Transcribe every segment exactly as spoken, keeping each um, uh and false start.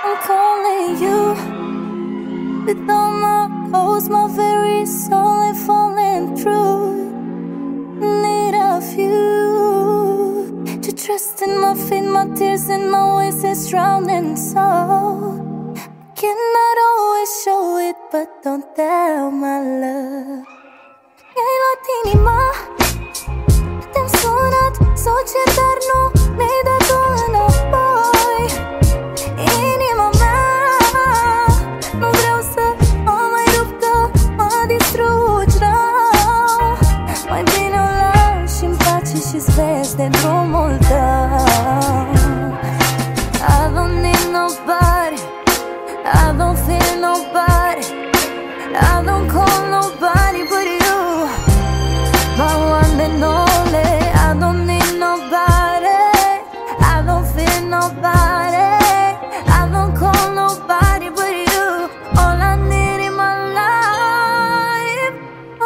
I'm calling you with all my codes, my very soul ain't falling through. Need of you to trust in my feet, my tears and my ways is drowning. So cannot always show it, but don't tell my love. Mi-ai luat inima, te-am sunat să o cer, dar nu mi-ai dat-o înapoi. Inima mea, nu vreau să o mai rup, că mă distrugi rău. Mai bine o lași în pace și-ți vezi de drumul tău. I don't need nobody, I don't feel nobody, I don't call nobody but you, my one and only. I don't need nobody, I don't feel nobody, I don't call nobody but you. All I need in my life. Oh,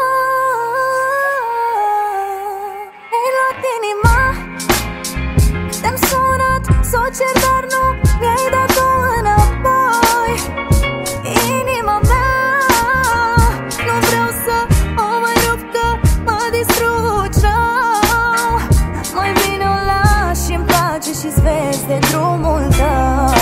mi-ai luat inima, te-am sunat să o cer, dar nu mi-ai dat-o înapoi. Inima mea, nu vreau să o mai rup, că mă distrugi rău. Mai bine o lași în pace și-ți vezi de drumul tău.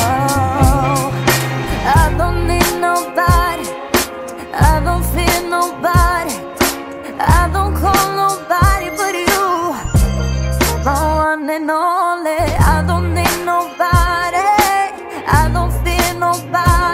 I don't need nobody, I don't feel nobody, I don't call nobody but you, my one and only. I don't need nobody, I don't feel nobody,